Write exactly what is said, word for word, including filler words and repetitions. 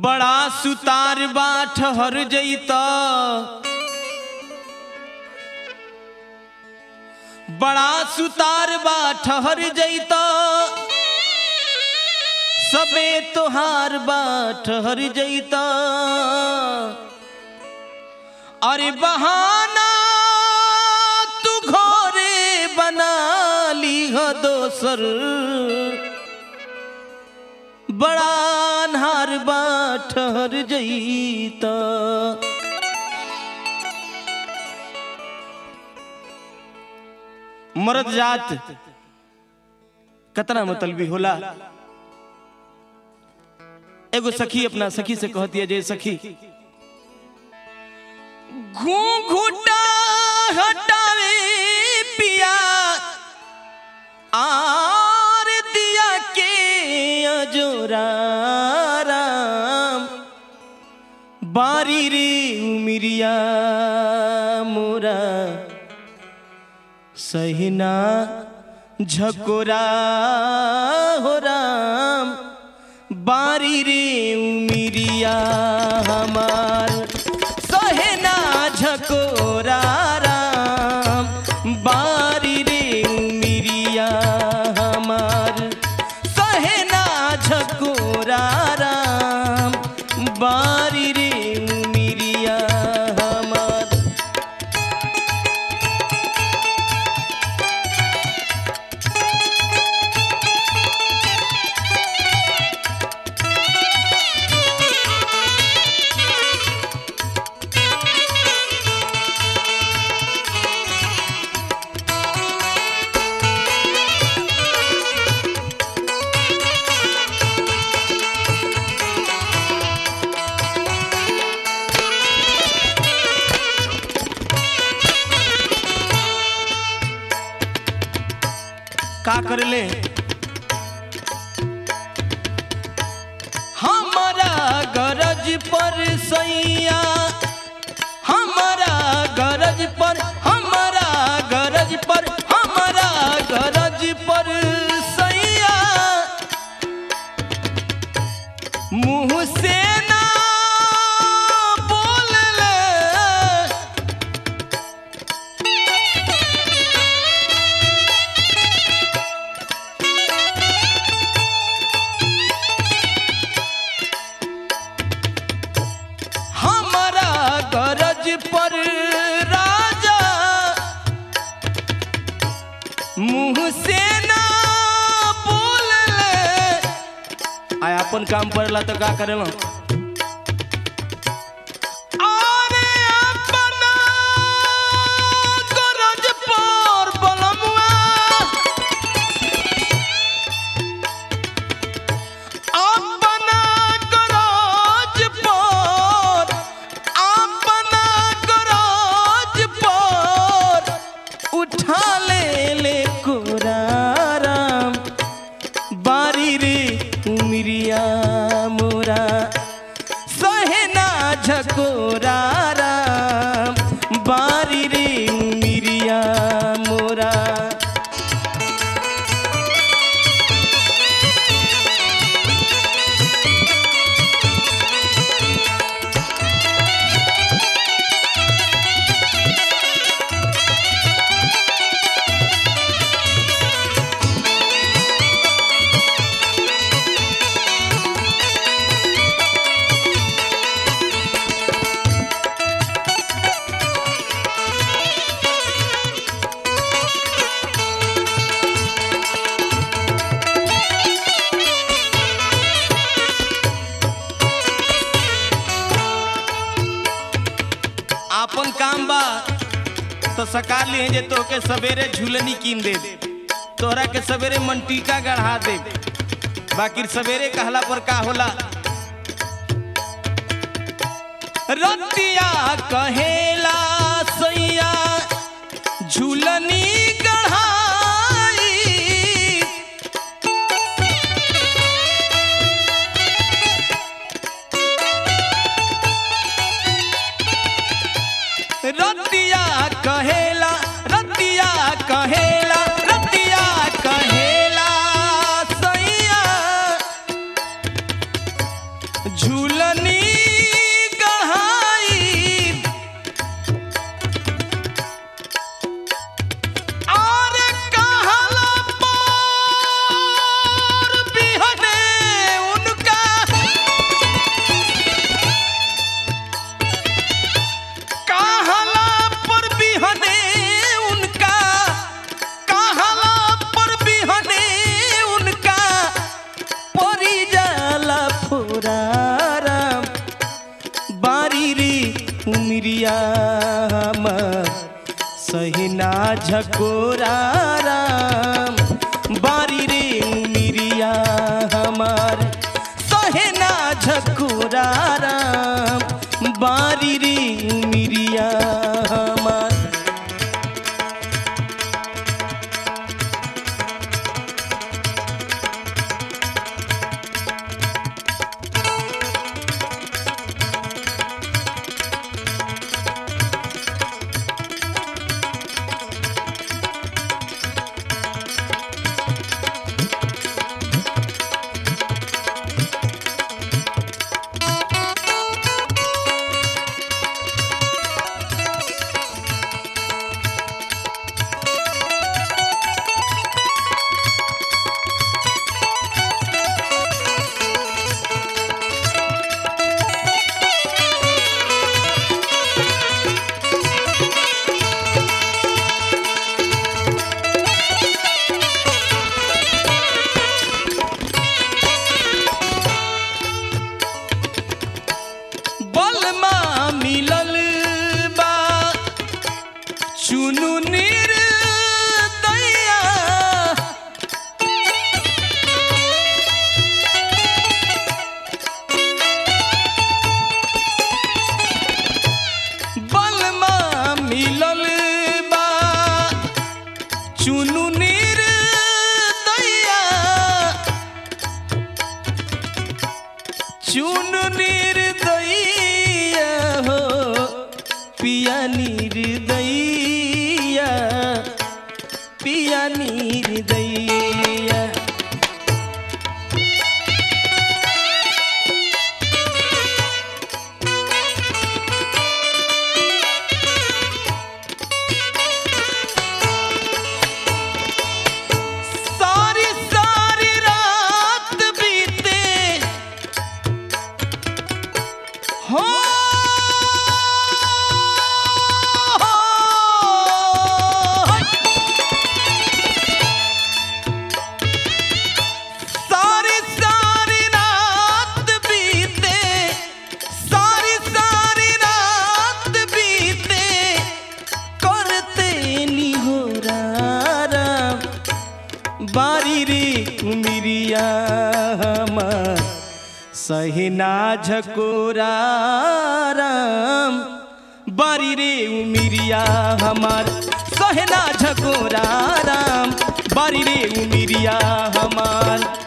बड़ा सुतार बा ठहर जईता, बड़ा सुतार बा ठहर जईता, सबे तोहार बा ठहर जईता। अरे बहाना तू घरे बना ली हो दोसर, बड़ा अन्हार बा ठहर जईता। मर्द जात कतना मतलबी होला। एगो सखी अपना सखी से कहती है, जे सखी घूंघूटा हटावे पिया आर दिया के अजोरा राम, बारी रे उमिरिया मोरा सहिना झकोरा हो राम, बारी रे उमिरिया हमार सहिना झकोरा राम, बारी रे उमिरिया हमार सहिना झकोरा राम, बारी रे उमिरिया हमार। का कर ले हमारा गरज पर सैया, हमारा गरज पर, हमारा गरज पर, हमारा गरज पर सैया, मुंह से ना बोल ले, गरज पर राजा मुंह से ना बोल ले। आय अपन काम पड़ला तो का करेला, अरे अपना गरज पर बलमुआ, अपना गरज पर, अपना गरज पर उठा ले ले कोराराम, बारी रे उमिरिया मोरा सहिना झकोरा राम, बारी रे उमिरिया मोरा। अपन काम बा तो सका लिए जे तोके सवेरे झूलनी कीन दे, तोहरा के सवेरे मंटीका गढ़ा दे, बाकी सवेरे कहला पर का होला। रतिया कहेला सैया झूलनी गढ़ाई, रतिया कहेला, रतिया कहेला, रतिया कहेला सैया झूल झूलनी गढ़ाई और कहला पर बिहने उनका कहला पर बिहने उनका कहला पर बिहने उनका परी जाला फुराराम बारी रे उमरिया हमर सहिना झकोराराम बारी रे उमरिया हमार सहिना झकोराराम बारी रे उमरिया हमार बलमा मिलल बा चुनु निर्दया बलमा मिलल बा चुनु निर्दया चुनु निर्दया हो पिया निर्दया पिया निर्दया सारी सारी रात बीते हो सारी सारी रात बीते सारी सारी रात बीते करते निहोराराम बारी रे उमरिया हमार सहिना झकोराराम बारी रे उमरिया हमार सहिना झकोराराम बारी रे उमरिया हमार